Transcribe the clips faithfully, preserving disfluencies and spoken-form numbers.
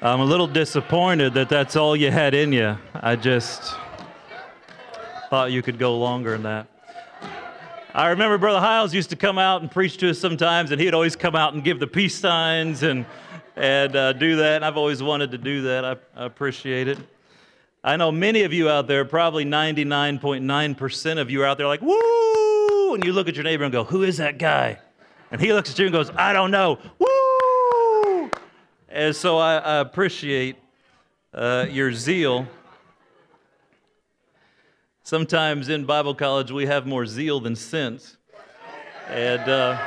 I'm a little disappointed that that's all you had in you. I just thought you could go longer than that. I remember Brother Hiles used to come out and preach to us sometimes, and he'd always come out and give the peace signs and and uh, do that. And I've always wanted to do that. I, I appreciate it. I know many of you out there, probably ninety-nine point nine percent of you are out there like, woo! And you look at your neighbor and go, who is that guy? And he looks at you and goes, I don't know. Woo! And so I, I appreciate uh, your zeal. Sometimes in Bible college we have more zeal than sense. And uh,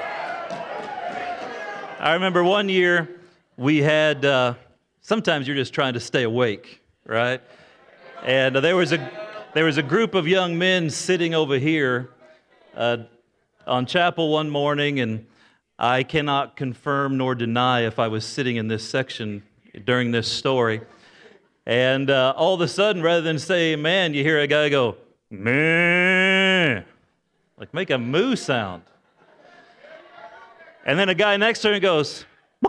I remember one year we had, uh, sometimes you're just trying to stay awake, right? And uh, there was a there was a group of young men sitting over here uh, on chapel one morning, and I cannot confirm nor deny if I was sitting in this section during this story. And uh, all of a sudden, rather than say amen, you hear a guy go, meh, like make a moo sound. And then a guy next to him goes,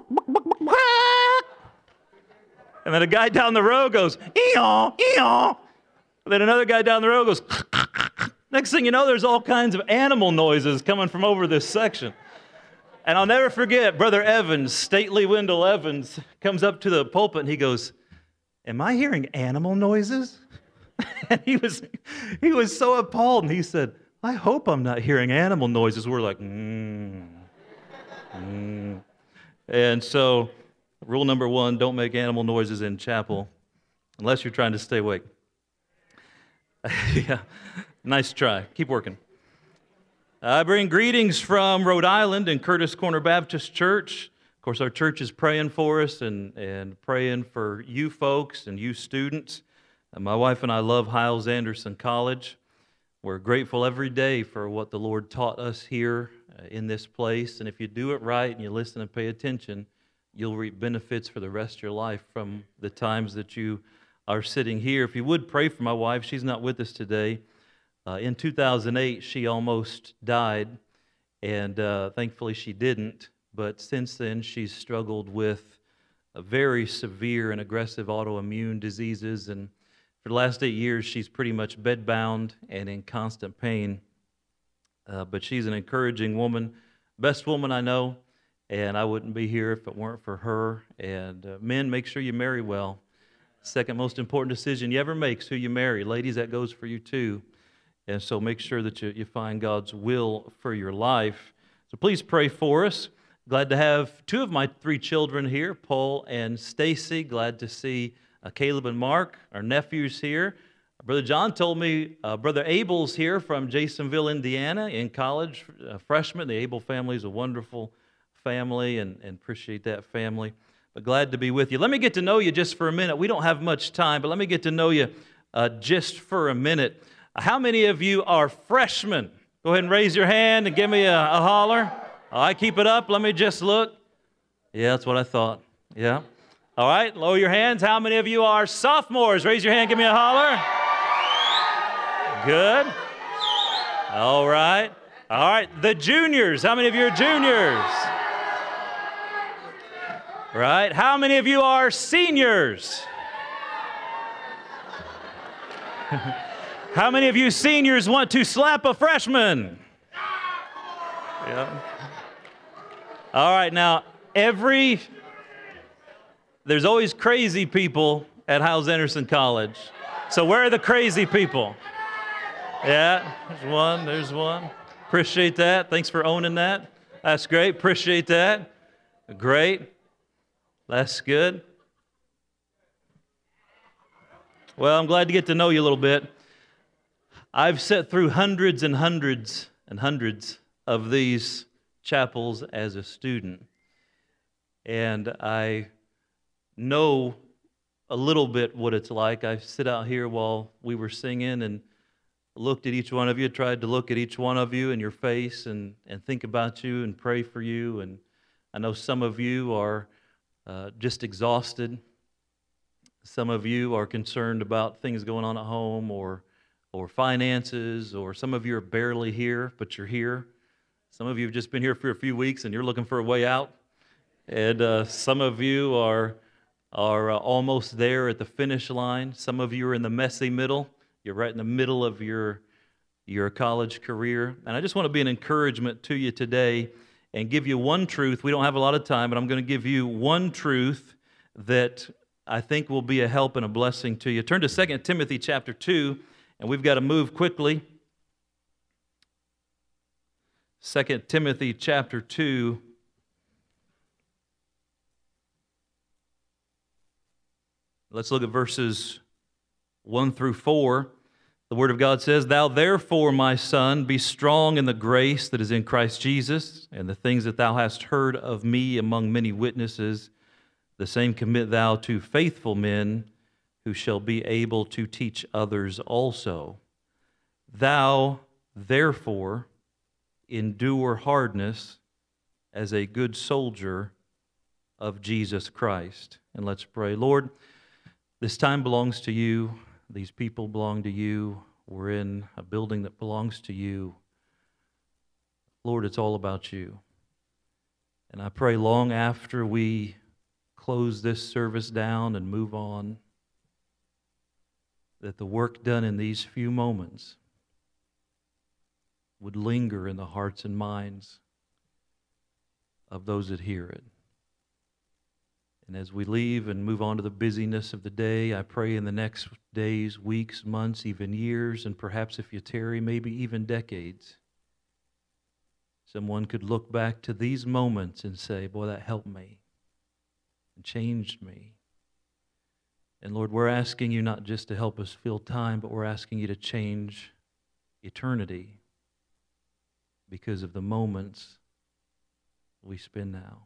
and then a guy down the road goes, ee-yaw, ee-yaw. And then another guy down the road goes, next thing you know, there's all kinds of animal noises coming from over this section. And I'll never forget, Brother Evans, stately Wendell Evans, comes up to the pulpit and he goes, am I hearing animal noises? And he was he was so appalled, and he said, I hope I'm not hearing animal noises. We're like, mm, mm. And so, rule number one, don't make animal noises in chapel unless you're trying to stay awake. Yeah, nice try. Keep working. I bring greetings from Rhode Island and Curtis Corner Baptist Church. Of course, our church is praying for us and, and praying for you folks and you students. And my wife and I love Hiles Anderson College. We're grateful every day for what the Lord taught us here in this place. And if you do it right and you listen and pay attention, you'll reap benefits for the rest of your life from the times that you are sitting here. If you would pray for my wife, she's not with us today. Uh, in two thousand eight, she almost died, and uh, thankfully she didn't. But since then, she's struggled with a very severe and aggressive autoimmune diseases, and for the last eight years, she's pretty much bedbound and in constant pain. Uh, but she's an encouraging woman, best woman I know, and I wouldn't be here if it weren't for her. And uh, men, make sure you marry well. Second most important decision you ever make is who you marry. Ladies, that goes for you too. And so make sure that you, you find God's will for your life. So please pray for us. Glad to have two of my three children here, Paul and Stacy. Glad to see uh, Caleb and Mark, our nephews here. Brother John told me uh, Brother Abel's here from Jasonville, Indiana, in college, uh, freshman. The Abel family is a wonderful family, and, and appreciate that family. But glad to be with you. Let me get to know you just for a minute. We don't have much time, but let me get to know you uh, just for a minute. How many of you are freshmen? Go ahead and raise your hand and give me a, a holler. All right, keep it up. Let me just look. Yeah, that's what I thought. Yeah. All right, lower your hands. How many of you are sophomores? Raise your hand, give me a holler. Good. All right. All right, the juniors. How many of you are juniors? Right. How many of you are seniors? How many of you seniors want to slap a freshman? Yeah. All right, now, every, there's always crazy people at Hiles Anderson College. So where are the crazy people? Yeah, there's one, there's one. Appreciate that. Thanks for owning that. That's great. Appreciate that. Great. That's good. Well, I'm glad to get to know you a little bit. I've sat through hundreds and hundreds and hundreds of these chapels as a student, and I know a little bit what it's like. I sit out here while we were singing and looked at each one of you, tried to look at each one of you in your face and, and think about you and pray for you, and I know some of you are uh, just exhausted. Some of you are concerned about things going on at home or or finances, or some of you are barely here, but you're here. Some of you have just been here for a few weeks and you're looking for a way out. And uh, some of you are are uh, almost there at the finish line. Some of you are in the messy middle. You're right in the middle of your, your college career. And I just want to be an encouragement to you today and give you one truth. We don't have a lot of time, but I'm going to give you one truth that I think will be a help and a blessing to you. Turn to Second Timothy chapter two, and we've got to move quickly. Second Timothy chapter two. Let's look at verses one through four. The Word of God says, "Thou therefore, my son, be strong in the grace that is in Christ Jesus, and the things that thou hast heard of me among many witnesses, the same commit thou to faithful men, who shall be able to teach others also. Thou therefore endure hardness as a good soldier of Jesus Christ." And let's pray. Lord, this time belongs to you. These people belong to you. We're in a building that belongs to you. Lord, it's all about you. And I pray long after we close this service down and move on, that the work done in these few moments would linger in the hearts and minds of those that hear it. And as we leave and move on to the busyness of the day, I pray in the next days, weeks, months, even years, and perhaps if you tarry, maybe even decades, someone could look back to these moments and say, boy, that helped me and changed me. And Lord, we're asking you not just to help us fill time, but we're asking you to change eternity because of the moments we spend now.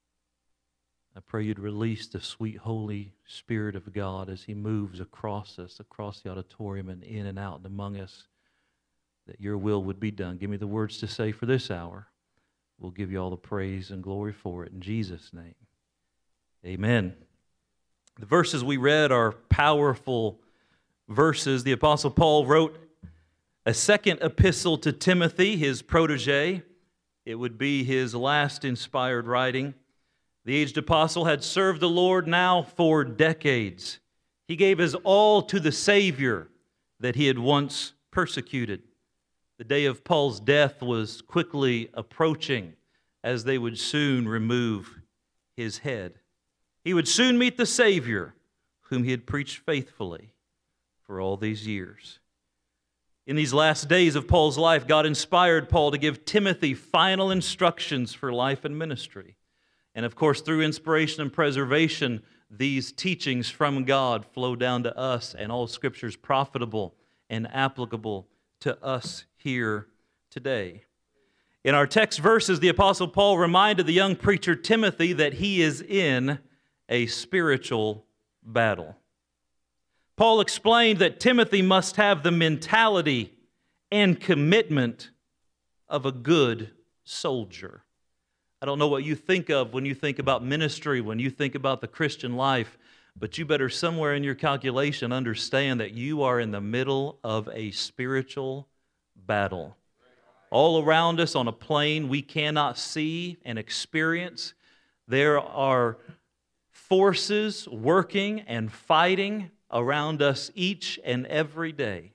I pray you'd release the sweet Holy Spirit of God as he moves across us, across the auditorium and in and out and among us, that your will would be done. Give me the words to say for this hour. We'll give you all the praise and glory for it in Jesus' name. Amen. The verses we read are powerful verses. The Apostle Paul wrote a second epistle to Timothy, his protege. It would be his last inspired writing. The aged apostle had served the Lord now for decades. He gave his all to the Savior that he had once persecuted. The day of Paul's death was quickly approaching, as they would soon remove his head. He would soon meet the Savior whom he had preached faithfully for all these years. In these last days of Paul's life, God inspired Paul to give Timothy final instructions for life and ministry. And of course, through inspiration and preservation, these teachings from God flow down to us, and all Scripture is profitable and applicable to us here today. In our text verses, the Apostle Paul reminded the young preacher Timothy that he is in a spiritual battle. Paul explained that Timothy must have the mentality and commitment of a good soldier. I don't know what you think of when you think about ministry, when you think about the Christian life, but you better somewhere in your calculation understand that you are in the middle of a spiritual battle. All around us on a plane we cannot see and experience, there are forces working and fighting around us each and every day.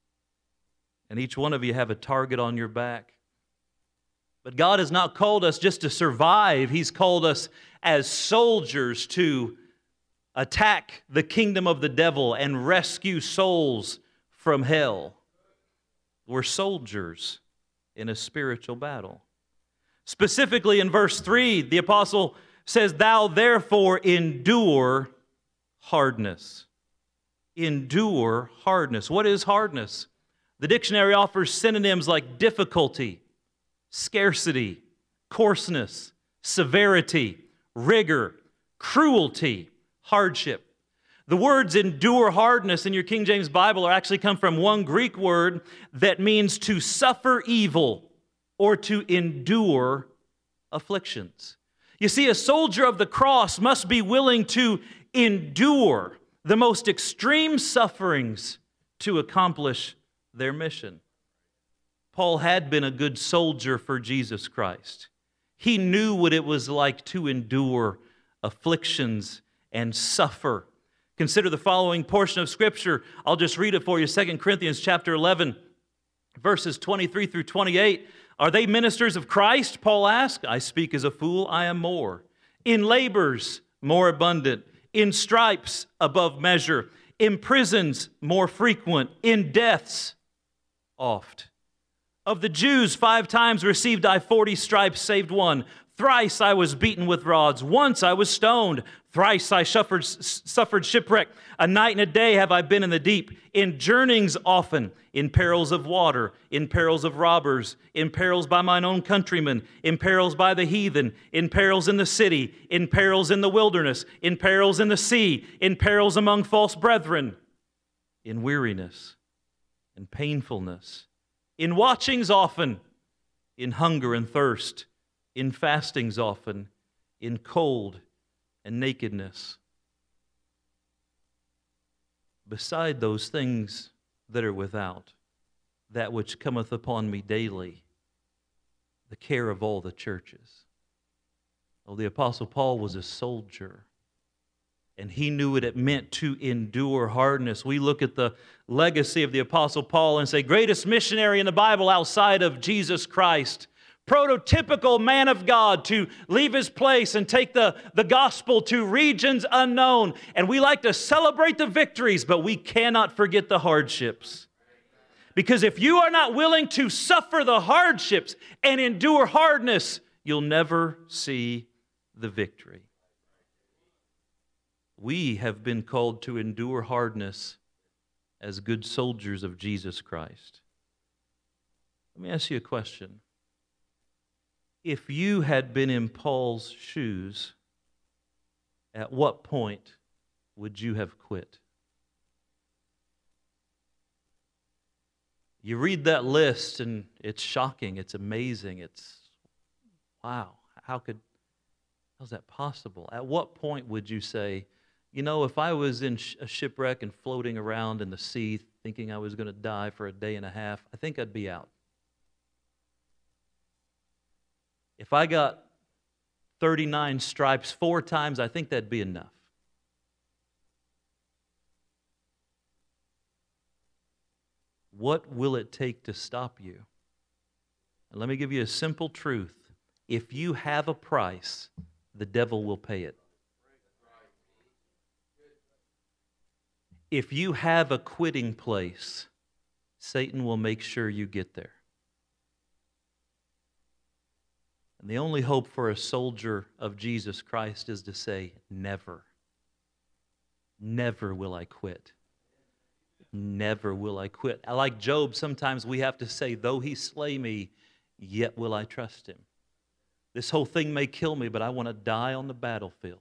And each one of you have a target on your back. But God has not called us just to survive. He's called us as soldiers to attack the kingdom of the devil and rescue souls from hell. We're soldiers in a spiritual battle. Specifically in verse three, the apostle says, "Thou therefore endure hardness." Endure hardness. What is hardness? The dictionary offers synonyms like difficulty, scarcity, coarseness, severity, rigor, cruelty, hardship. The words endure hardness in your King James Bible are actually come from one Greek word that means to suffer evil or to endure afflictions. You see, a soldier of the cross must be willing to endure the most extreme sufferings to accomplish their mission. Paul had been a good soldier for Jesus Christ. He knew what it was like to endure afflictions and suffer. Consider the following portion of Scripture. I'll just read it for you. Second Corinthians chapter eleven, verses twenty-three through twenty-eight. Are they ministers of Christ? Paul asked. I speak as a fool, I am more. In labors, more abundant. In stripes, above measure. In prisons, more frequent. In deaths, oft. Of the Jews, five times received I forty stripes, saved one. Thrice I was beaten with rods. Once I was stoned. Thrice I suffered, suffered shipwreck. A night and a day have I been in the deep. In journeyings often. In perils of water. In perils of robbers. In perils by mine own countrymen. In perils by the heathen. In perils in the city. In perils in the wilderness. In perils in the sea. In perils among false brethren. In weariness. In painfulness. In watchings often. In hunger and thirst. In fastings often, in cold and nakedness. Beside those things that are without, that which cometh upon me daily, the care of all the churches. Oh, the Apostle Paul was a soldier, and he knew what it meant to endure hardness. We look at the legacy of the Apostle Paul and say, greatest missionary in the Bible outside of Jesus Christ. Prototypical man of God to leave his place and take the, the gospel to regions unknown. And we like to celebrate the victories, but we cannot forget the hardships. Because if you are not willing to suffer the hardships and endure hardness, you'll never see the victory. We have been called to endure hardness as good soldiers of Jesus Christ. Let me ask you a question. If you had been in Paul's shoes, at what point would you have quit? You read that list and it's shocking, it's amazing, it's, wow, how could, how's that possible? At what point would you say, you know, if I was in a shipwreck and floating around in the sea thinking I was going to die for a day and a half, I think I'd be out. If I got thirty-nine stripes four times, I think that'd be enough. What will it take to stop you? And let me give you a simple truth. If you have a price, the devil will pay it. If you have a quitting place, Satan will make sure you get there. And the only hope for a soldier of Jesus Christ is to say, never. Never will I quit. Never will I quit. Like Job, sometimes we have to say, though he slay me, yet will I trust him. This whole thing may kill me, but I want to die on the battlefield.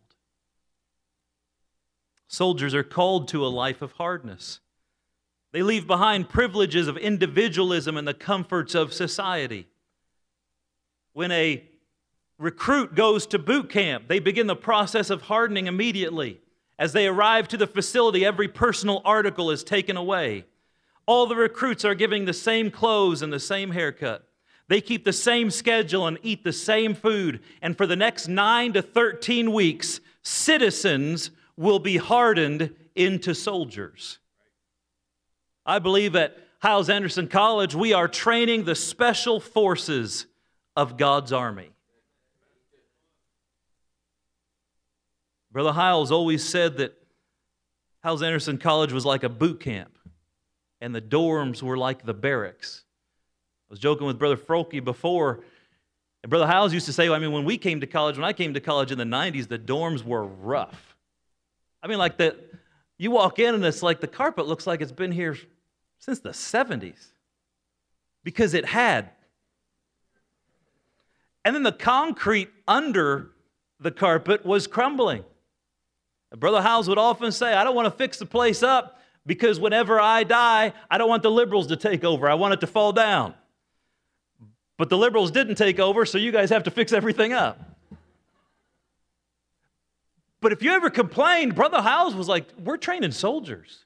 Soldiers are called to a life of hardness. They leave behind privileges of individualism and the comforts of society. When a recruit goes to boot camp, they begin the process of hardening immediately. As they arrive to the facility, every personal article is taken away. All the recruits are given the same clothes and the same haircut. They keep the same schedule and eat the same food. And for the next nine to thirteen weeks, citizens will be hardened into soldiers. I believe at Hyles-Anderson College, we are training the special forces of God's army. Brother Hyles always said that Hyles-Anderson College was like a boot camp, and the dorms were like the barracks. I was joking with Brother Froke before, and Brother Hyles used to say, I mean, when we came to college, when I came to college in the nineties, the dorms were rough. I mean, like that, you walk in and it's like the carpet looks like it's been here since the seventies, because it had. And then the concrete under the carpet was crumbling. And Brother Hyles would often say, I don't want to fix the place up because whenever I die, I don't want the liberals to take over. I want it to fall down. But the liberals didn't take over, so you guys have to fix everything up. But if you ever complained, Brother Hyles was like, we're training soldiers.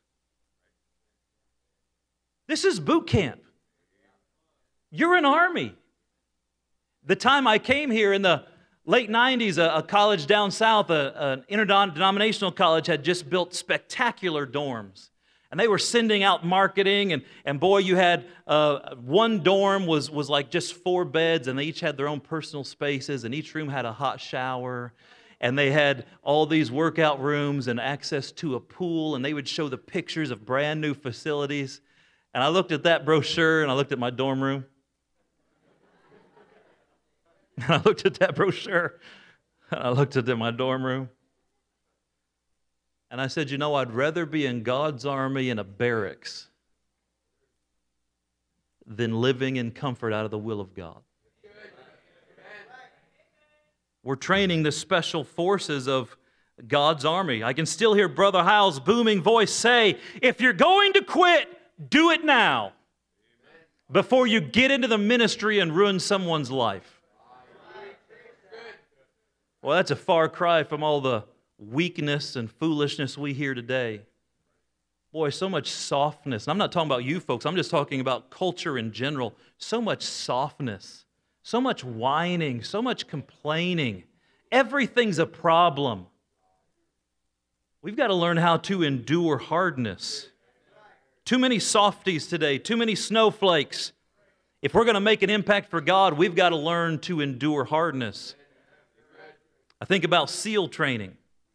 This is boot camp. You're an army. The time I came here in the late nineties, a, a college down south, a, an interdenominational college, had just built spectacular dorms. And they were sending out marketing, and, and boy, you had uh, one dorm was, was like just four beds, and they each had their own personal spaces, and each room had a hot shower, and they had all these workout rooms and access to a pool, and they would show the pictures of brand new facilities. And I looked at that brochure, and I looked at my dorm room. And I looked at that brochure, and I looked at my dorm room. And I said, you know, I'd rather be in God's army in a barracks than living in comfort out of the will of God. We're training the special forces of God's army. I can still hear Brother Hyle's booming voice say, if you're going to quit, do it now before you get into the ministry and ruin someone's life. Well, that's a far cry from all the weakness and foolishness we hear today. Boy, so much softness. And I'm not talking about you folks. I'm just talking about culture in general. So much softness, so much whining, so much complaining. Everything's a problem. We've got to learn how to endure hardness. Too many softies today, too many snowflakes. If we're going to make an impact for God, we've got to learn to endure hardness. I think about SEAL training.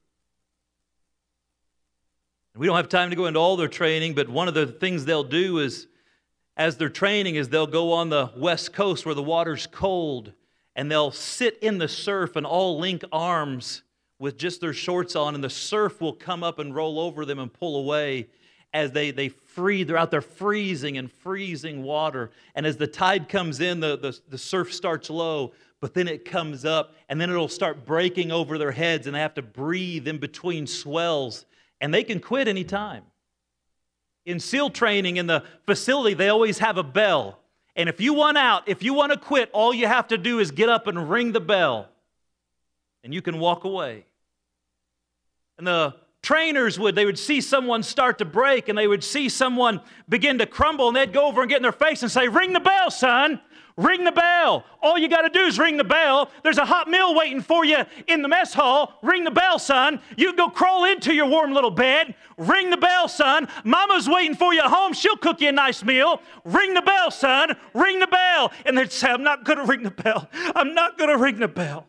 We don't have time to go into all their training, but one of the things they'll do is, as they're training, is they'll go on the west coast where the water's cold, and they'll sit in the surf and all link arms with just their shorts on, and the surf will come up and roll over them and pull away as they, they free, they're out there freezing and freezing water. And as the tide comes in, the, the, the surf starts low, but then it comes up, and then it'll start breaking over their heads, and they have to breathe in between swells. And they can quit anytime. In SEAL training in the facility, they always have a bell. And if you want out, if you want to quit, all you have to do is get up and ring the bell. And you can walk away. And the trainers would, they would see someone start to break, and they would see someone begin to crumble, and they'd go over and get in their face and say, ring the bell, son. Ring the bell. All you got to do is ring the bell. There's a hot meal waiting for you in the mess hall. Ring the bell, son. You can go crawl into your warm little bed. Ring the bell, son. Mama's waiting for you at home. She'll cook you a nice meal. Ring the bell, son. Ring the bell. And they'd say, I'm not going to ring the bell. I'm not going to ring the bell.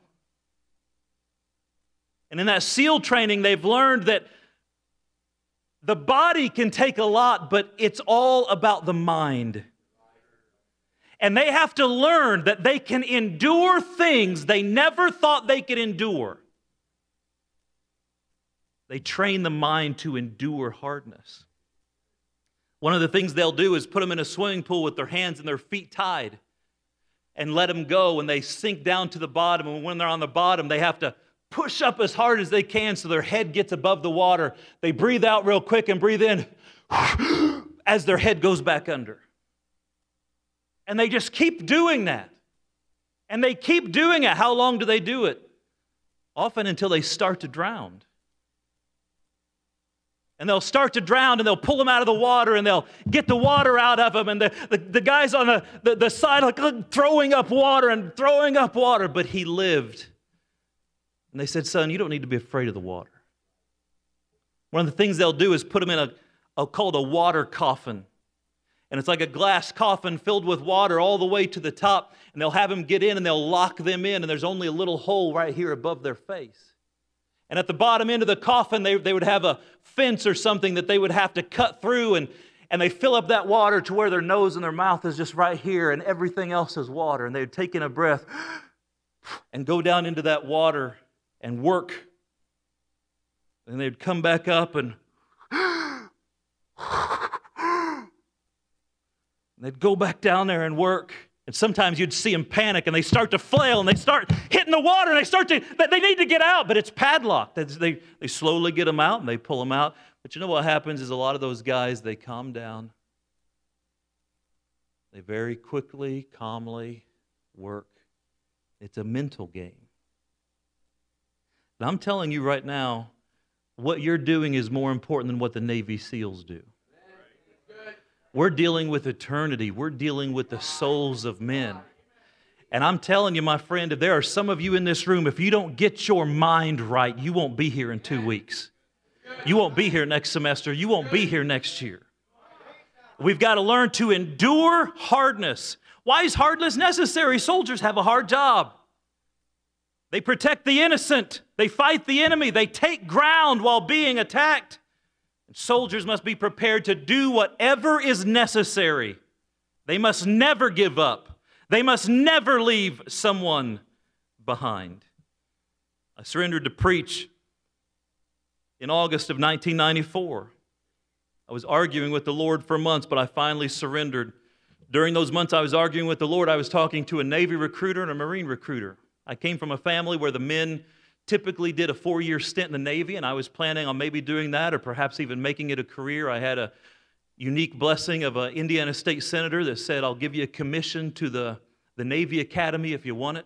And in that SEAL training, they've learned that the body can take a lot, but it's all about the mind. And they have to learn that they can endure things they never thought they could endure. They train the mind to endure hardness. One of the things they'll do is put them in a swimming pool with their hands and their feet tied and let them go, and they sink down to the bottom. And when they're on the bottom, they have to push up as hard as they can so their head gets above the water. They breathe out real quick and breathe in as their head goes back under. And they just keep doing that. And they keep doing it. How long do they do it? Often until they start to drown. And they'll start to drown, and they'll pull them out of the water, and they'll get the water out of them. And the, the, the guys on the, the, the side like throwing up water and throwing up water. But he lived. And they said, son, you don't need to be afraid of the water. One of the things they'll do is put them in a, a called a water coffin. And it's like a glass coffin filled with water all the way to the top. And they'll have them get in, and they'll lock them in. And there's only a little hole right here above their face. And at the bottom end of the coffin, they, they would have a fence or something that they would have to cut through. And, and they fill up that water to where their nose and their mouth is just right here. And everything else is water. And they'd take in a breath and go down into that water and work. And they'd come back up and And they'd go back down there and work. And sometimes you'd see them panic, and they start to flail, and they start hitting the water, and they start to, they need to get out, but it's padlocked. They, they slowly get them out, and they pull them out. But you know what happens is a lot of those guys, they calm down. They very quickly, calmly work. It's a mental game. And I'm telling you right now, what you're doing is more important than what the Navy SEALs do. We're dealing with eternity. We're dealing with the souls of men. And I'm telling you, my friend, if there are some of you in this room, if you don't get your mind right, you won't be here in two weeks. You won't be here next semester. You won't be here next year. We've got to learn to endure hardness. Why is hardness necessary? Soldiers have a hard job. They protect the innocent. They fight the enemy. They take ground while being attacked. And soldiers must be prepared to do whatever is necessary. They must never give up. They must never leave someone behind. I surrendered to preach in August of nineteen ninety-four. I was arguing with the Lord for months, but I finally surrendered. During those months I was arguing with the Lord, I was talking to a Navy recruiter and a Marine recruiter. I came from a family where the men typically did a four-year stint in the Navy, and I was planning on maybe doing that or perhaps even making it a career. I had a unique blessing of an Indiana state senator that said, I'll give you a commission to the, the Navy Academy if you want it.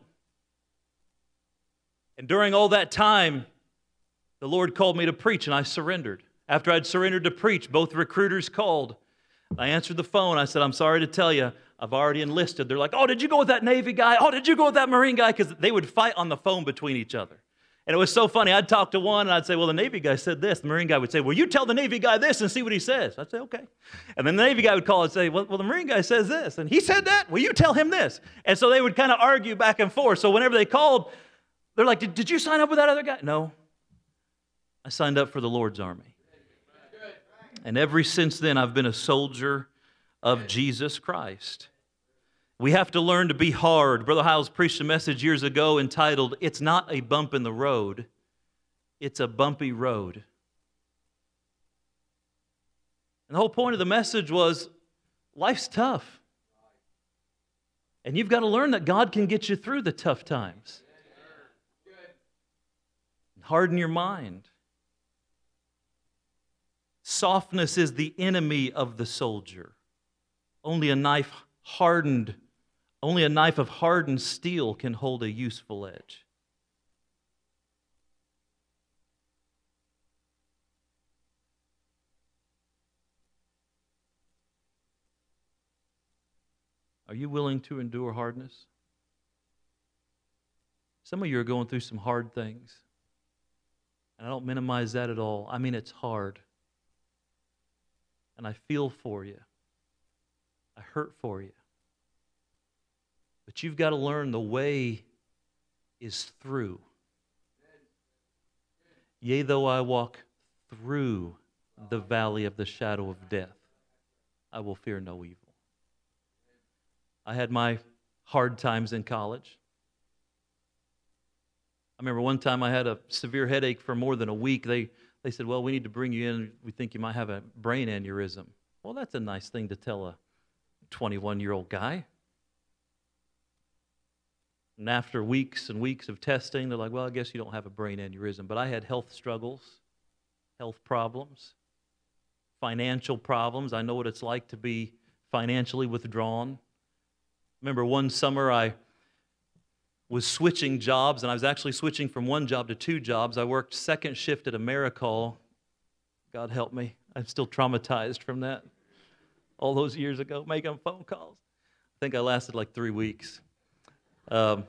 And during all that time, the Lord called me to preach, and I surrendered. After I'd surrendered to preach, both recruiters called. I answered the phone. I said, I'm sorry to tell you, I've already enlisted. They're like, oh, did you go with that Navy guy? Oh, did you go with that Marine guy? Because they would fight on the phone between each other. And it was so funny. I'd talk to one, and I'd say, well, the Navy guy said this. The Marine guy would say, well, you tell the Navy guy this and see what he says. I'd say, okay. And then the Navy guy would call and say, well, well the Marine guy says this. And he said that? Well, you tell him this. And so they would kind of argue back and forth. So whenever they called, they're like, did, did you sign up with that other guy? No. I signed up for the Lord's army. And ever since then, I've been a soldier of Jesus Christ. We have to learn to be hard. Brother Hiles preached a message years ago entitled, It's Not a Bump in the Road, It's a Bumpy Road. And the whole point of the message was, life's tough. And you've got to learn that God can get you through the tough times. Harden your mind. Softness is the enemy of the soldier. Only a knife hardened, only a knife of hardened steel can hold a useful edge. Are you willing to endure hardness? Some of you are going through some hard things. And I don't minimize that at all. I mean, it's hard. And I feel for you. I hurt for you. But you've got to learn the way is through. Yea, though I walk through the valley of the shadow of death, I will fear no evil. I had my hard times in college. I remember one time I had a severe headache for more than a week. They they said, well, we need to bring you in. We think you might have a brain aneurysm. Well, that's a nice thing to tell a twenty-one-year-old guy. And after weeks and weeks of testing, they're like, well, I guess you don't have a brain aneurysm. But I had health struggles, health problems, financial problems. I know what it's like to be financially withdrawn. Remember one summer I was switching jobs, and I was actually switching from one job to two jobs. I worked second shift at Americall. God help me. I'm still traumatized from that. All those years ago, making phone calls. I think I lasted like three weeks. Um,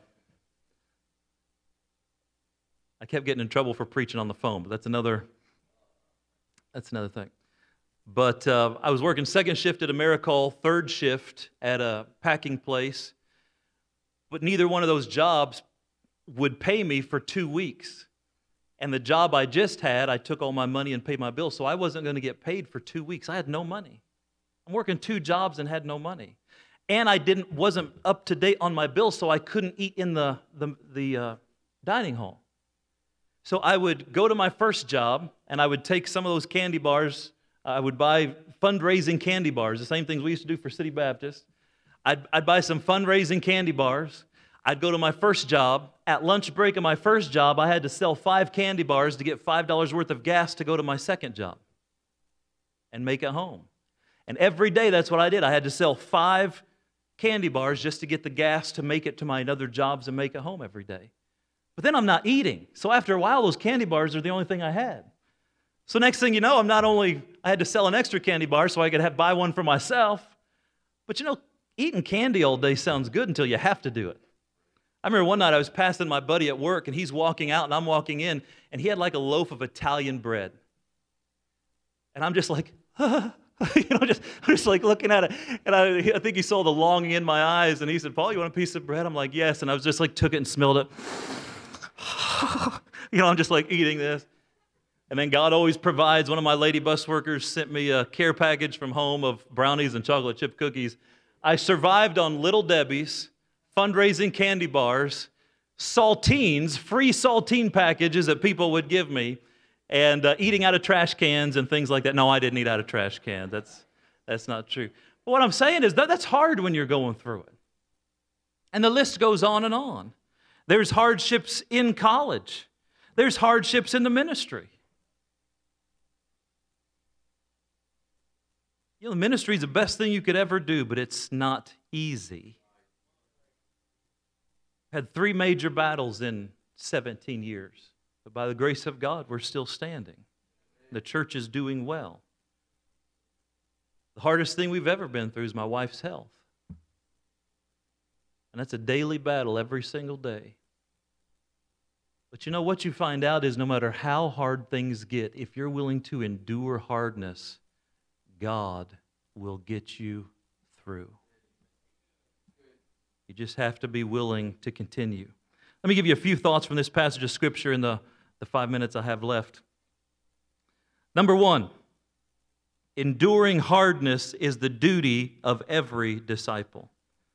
I kept getting in trouble for preaching on the phone, but that's another, that's another thing. But uh, I was working second shift at Americall, third shift at a packing place. But neither one of those jobs would pay me for two weeks. And the job I just had, I took all my money and paid my bills, so I wasn't going to get paid for two weeks. I had no money. I'm working two jobs and had no money. And I didn't wasn't up to date on my bills, so I couldn't eat in the, the, the uh, dining hall. So I would go to my first job, and I would take some of those candy bars. I would buy fundraising candy bars, the same things we used to do for City Baptist. I'd, I'd buy some fundraising candy bars. I'd go to my first job. At lunch break of my first job, I had to sell five candy bars to get five dollars worth of gas to go to my second job and make it home. And every day, that's what I did. I had to sell five candy bars just to get the gas to make it to my other jobs and make it home every day. But then I'm not eating. So after a while, those candy bars are the only thing I had. So next thing you know, I'm not only, I had to sell an extra candy bar so I could have buy one for myself, but you know, eating candy all day sounds good until you have to do it. I remember one night I was passing my buddy at work, and he's walking out, and I'm walking in, and he had like a loaf of Italian bread. And I'm just like, you know, just, I'm just like looking at it. And I, I think he saw the longing in my eyes, and he said, Paul, you want a piece of bread? I'm like, yes. And I was just like, took it and smelled it. You know, I'm just like eating this. And then God always provides. One of my lady bus workers sent me a care package from home of brownies and chocolate chip cookies. I survived on Little Debbie's, fundraising candy bars, saltines, free saltine packages that people would give me, and uh, eating out of trash cans and things like that. No, I didn't eat out of trash cans. That's, that's not true. But what I'm saying is that that's hard when you're going through it. And the list goes on and on. There's hardships in college. There's hardships in the ministry. You know, the ministry is the best thing you could ever do, but it's not easy. Had three major battles in seventeen years, but by the grace of God, we're still standing. The church is doing well. The hardest thing we've ever been through is my wife's health. And that's a daily battle every single day. But you know what you find out is no matter how hard things get, if you're willing to endure hardness, God will get you through. You just have to be willing to continue. Let me give you a few thoughts from this passage of Scripture in the, the five minutes I have left. Number one, enduring hardness is the duty of every disciple.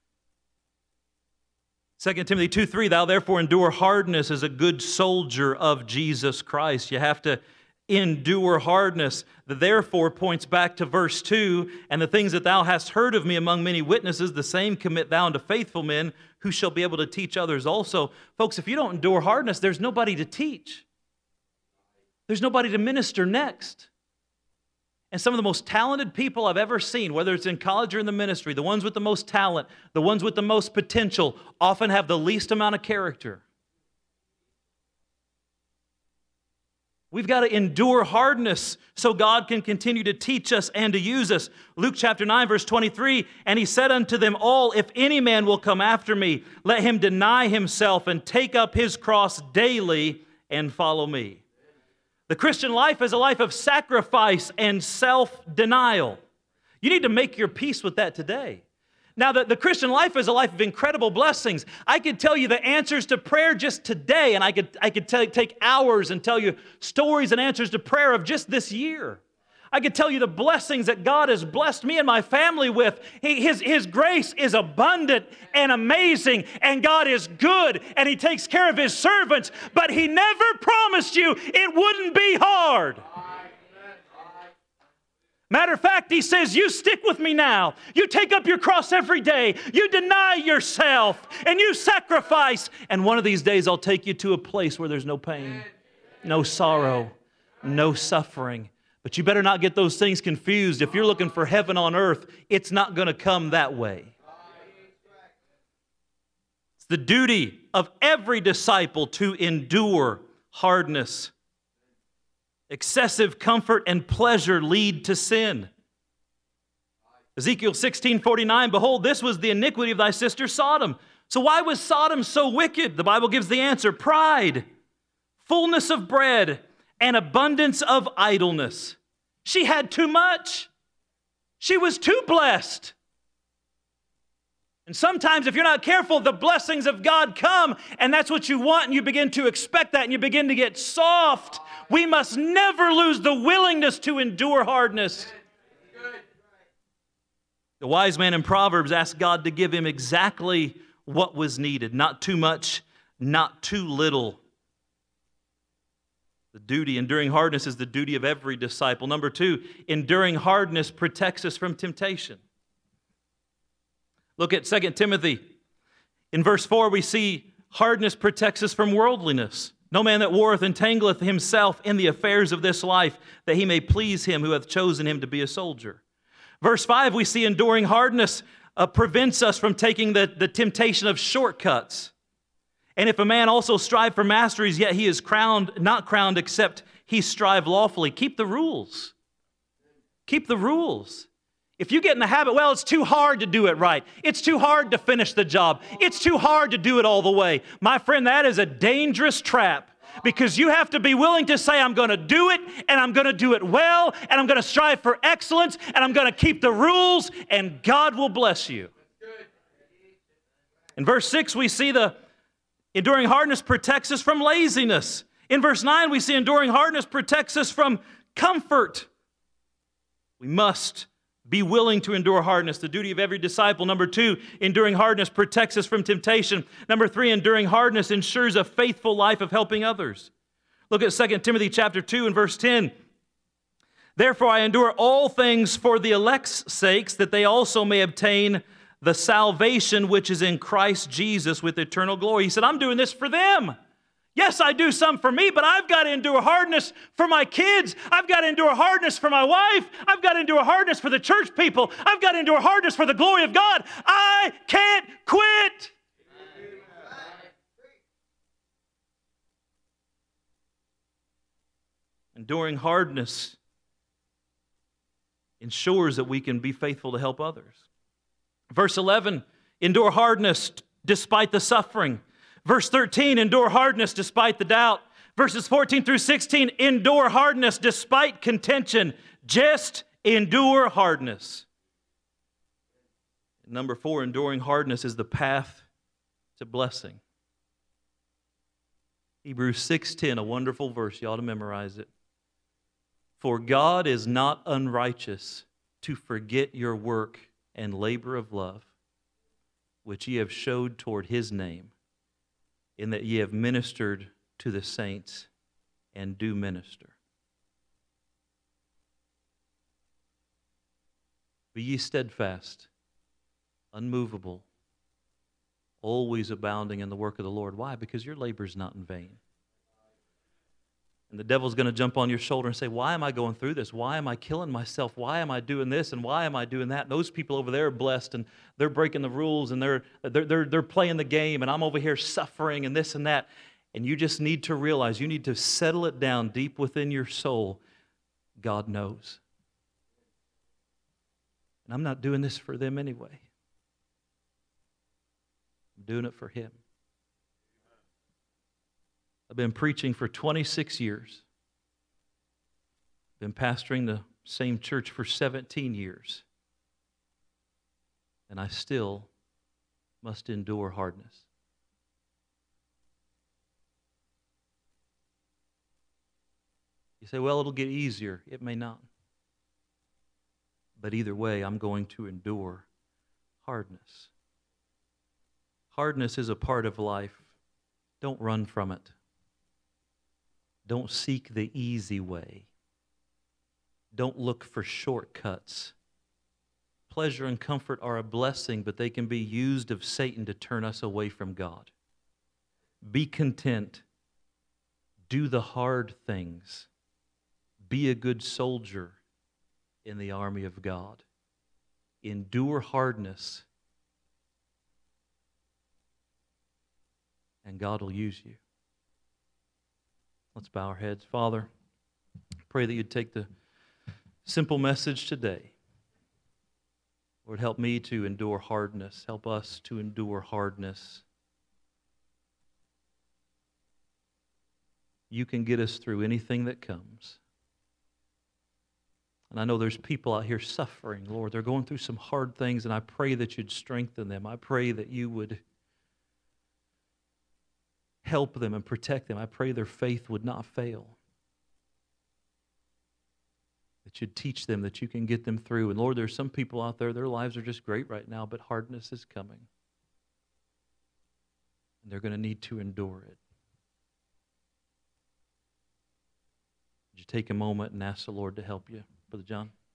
Second Timothy two three, thou therefore endure hardness as a good soldier of Jesus Christ. You have to endure hardness. The therefore points back to verse two, and the things that thou hast heard of me among many witnesses, the same commit thou unto faithful men who shall be able to teach others also. Folks, if you don't endure hardness, there's nobody to teach. There's nobody to minister next. And some of the most talented people I've ever seen, whether it's in college or in the ministry, the ones with the most talent, the ones with the most potential, often have the least amount of character. We've got to endure hardness so God can continue to teach us and to use us. Luke chapter nine, verse twenty-three, and he said unto them all, if any man will come after me, let him deny himself and take up his cross daily and follow me. The Christian life is a life of sacrifice and self-denial. You need to make your peace with that today. Now, the, the Christian life is a life of incredible blessings. I could tell you the answers to prayer just today, and I could, I could tell, take hours and tell you stories and answers to prayer of just this year. I could tell you the blessings that God has blessed me and my family with. He, his, his grace is abundant and amazing, and God is good, and He takes care of His servants, but He never promised you it wouldn't be hard. Matter of fact, He says, you stick with me now. You take up your cross every day. You deny yourself, and you sacrifice. And one of these days, I'll take you to a place where there's no pain, no sorrow, no suffering. But you better not get those things confused. If you're looking for heaven on earth, it's not going to come that way. It's the duty of every disciple to endure hardness. Excessive comfort and pleasure lead to sin. Ezekiel sixteen forty-nine, behold, this was the iniquity of thy sister Sodom. So why was Sodom so wicked? The Bible gives the answer: pride, fullness of bread, and abundance of idleness. She had too much. She was too blessed. And sometimes if you're not careful, the blessings of God come, and that's what you want, and you begin to expect that, and you begin to get soft. We must never lose the willingness to endure hardness. The wise man in Proverbs asked God to give him exactly what was needed. Not too much, not too little. The duty, enduring hardness is the duty of every disciple. Number two, enduring hardness protects us from temptation. Look at Second Timothy. In verse four, we see hardness protects us from worldliness. No man that warreth entangleth himself in the affairs of this life, that he may please him who hath chosen him to be a soldier. Verse five, we see enduring hardness uh, prevents us from taking the, the temptation of shortcuts. And if a man also strive for masteries, yet he is crowned, not crowned, except he strive lawfully. Keep the rules. Keep the rules. If you get in the habit, well, it's too hard to do it right. It's too hard to finish the job. It's too hard to do it all the way. My friend, that is a dangerous trap, because you have to be willing to say, I'm going to do it, and I'm going to do it well, and I'm going to strive for excellence, and I'm going to keep the rules, and God will bless you. In verse six, we see the enduring hardness protects us from laziness. In verse nine, we see enduring hardness protects us from comfort. We must be willing to endure hardness, the duty of every disciple. Number two, enduring hardness protects us from temptation. Number three, enduring hardness ensures a faithful life of helping others. Look at Second Timothy chapter two and verse ten. Therefore I endure all things for the elect's sakes, that they also may obtain the salvation which is in Christ Jesus with eternal glory. He said, I'm doing this for them. Yes, I do some for me, but I've got to endure hardness for my kids. I've got to endure hardness for my wife. I've got to endure hardness for the church people. I've got to endure hardness for the glory of God. I can't quit. Enduring hardness ensures that we can be faithful to help others. Verse eleven, endure hardness despite the suffering. Verse thirteen, endure hardness despite the doubt. Verses fourteen through sixteen, endure hardness despite contention. Just endure hardness. Number four, enduring hardness is the path to blessing. Hebrews six ten, a wonderful verse. You ought to memorize it. For God is not unrighteous to forget your work and labor of love, which ye have showed toward his name, in that ye have ministered to the saints and do minister. Be ye steadfast, unmovable, always abounding in the work of the Lord. Why? Because your labor is not in vain. And the devil's going to jump on your shoulder and say, why am I going through this? Why am I killing myself? Why am I doing this? And why am I doing that? And those people over there are blessed, and they're breaking the rules, and they're, they're, they're, they're playing the game, and I'm over here suffering and this and that. And you just need to realize, you need to settle it down deep within your soul. God knows. And I'm not doing this for them anyway. I'm doing it for him. I've been preaching for twenty-six years. Been pastoring the same church for seventeen years. And I still must endure hardness. You say, well, it'll get easier. It may not. But either way, I'm going to endure hardness. Hardness is a part of life. Don't run from it. Don't seek the easy way. Don't look for shortcuts. Pleasure and comfort are a blessing, but they can be used of Satan to turn us away from God. Be content. Do the hard things. Be a good soldier in the army of God. Endure hardness, and God will use you. Let's bow our heads. Father, pray that you'd take the simple message today. Lord, help me to endure hardness. Help us to endure hardness. You can get us through anything that comes. And I know there's people out here suffering, Lord. They're going through some hard things, and I pray that you'd strengthen them. I pray that you would help them and protect them. I pray their faith would not fail. That you'd teach them, that you can get them through. And Lord, there's some people out there, their lives are just great right now, but hardness is coming. And they're going to need to endure it. Would you take a moment and ask the Lord to help you, Brother John?